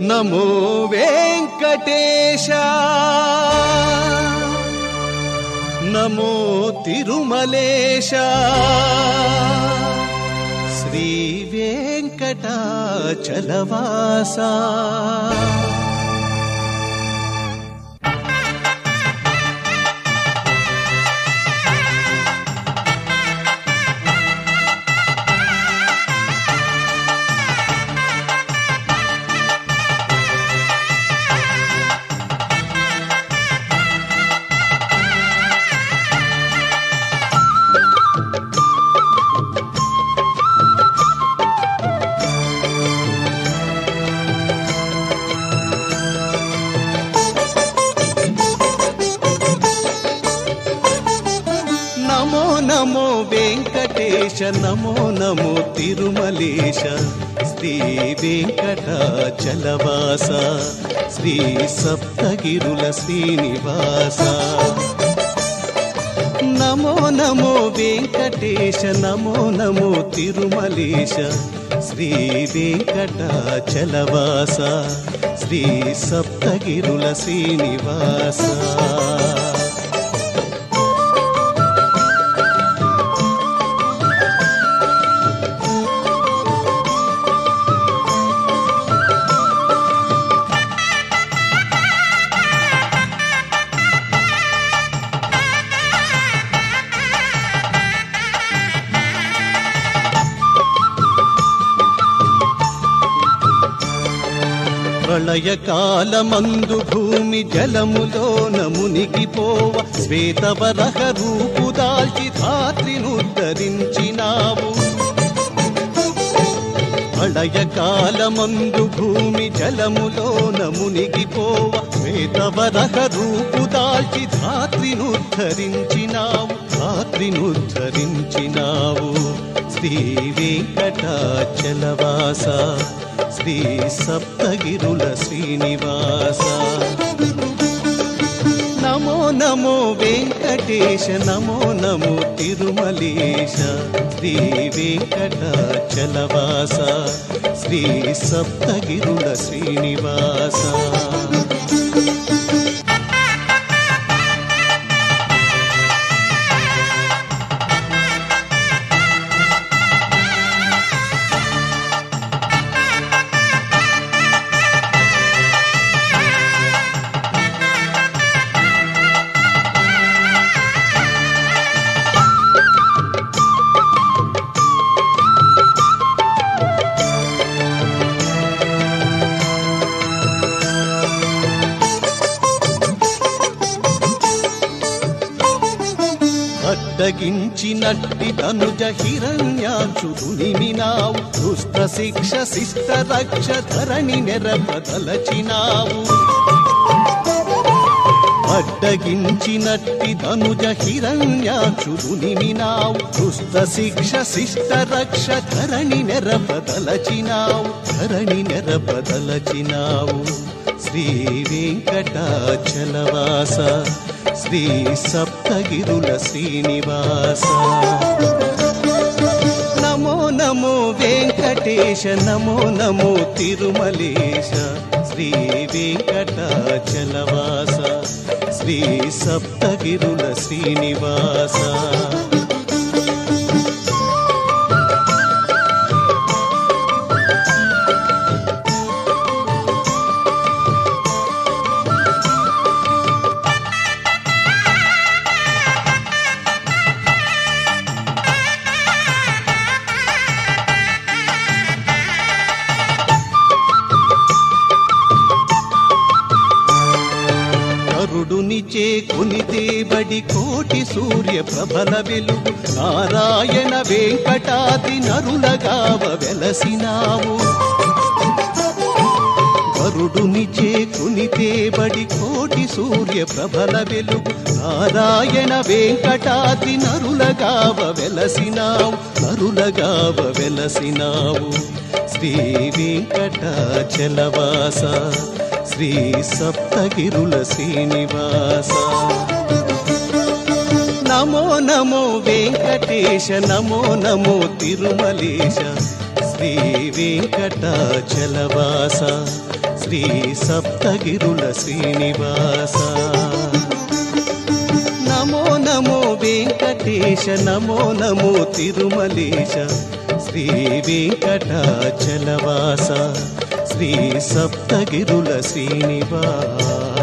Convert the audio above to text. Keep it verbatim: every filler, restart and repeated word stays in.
నమో వెంకటేశ నమో తిరుమలేశ శ్రీ వెంకటాచలవాస. నమో వెంకటేశ నమో నమో తిరుమలేశ శ్రీ వెంకటాచలవాస శ్రీ సప్తగిరుల శ్రీనివాస. నమో నమో వెంకటేశ నమో నమో తిరుమలేశ శ్రీ వెంకటాచలవాస శ్రీ సప్తగిరుల శ్రీనివాస. ప్రళయకాలమందు భూమి జలములోన మునిగిపోవ శ్వేతవరహ రూపు దాల్చి ధాత్రినుద్ధరించినావు. ప్రళయకాలమందు భూమి జలములోన మునిగిపోవ శ్వేతవరహ రూపు దాల్చి ధాత్రినుద్ధరించినావు ధాత్రినుద్ధరించినావు. శ్రీ వెంకటాచలవాస శ్రీ సప్తగిరుల శ్రీనివాస. నమో నమో వెంకటేశ నమో నమో తిరుమలేశ శ్రీ వెంకటాచలవాస శ్రీ సప్తగిరుల శ్రీనివాస. అడ్డగించినట్టి తనుజ హిరణ్యాక్షునిమినావు దుష్ట శిక్ష శిష్ట రక్ష ధరణి నెరపదలచినావు. అడ్డగించినట్టి తనుజ హిరణ్యాక్షునిమినావు దుష్ట శిక్ష శిష్ట రక్ష ధరణి నెరపదలచినావు ధరణి నెరపదలచినావు. శ్రీ వెంకటాచలవాస శ్రీ సప్తగిరుల శ్రీనివాస. నమో నమో వెంకటేశ నమో నమో తిరుమలేశ శ్రీ వెంకటాచలవాస శ్రీ సప్తగిరుల శ్రీనివాస. కరుడునిచే కొనిదేబడి కోటి సూర్య ప్రభల వెలుగు నారాయణ వెంకటాద్రి నరులగావ వెలసినావు. కరుడునిచే కొనిదేబడి కోటి సూర్య ప్రభల వెలుగు నారాయణ వెంకటాద్రి నరులగావ వెలసినావు నరులగావ వెలసినావు. శ్రీ వెంకటాచలవాస శ్రీ సప్తగిరుల శ్రీనివాస. నమో నమో వెంకటేశ నమో నమో తిరుమలేశ శ్రీ వెంకటాచలవాస శ్రీ సప్తగిరుల శ్రీనివాస. నమో నమో వెంకటేశ నమో నమో తిరుమలేశ శ్రీ వెంకటాచలవాస శ్రీ సప్తగిరుల శ్రీనివాస.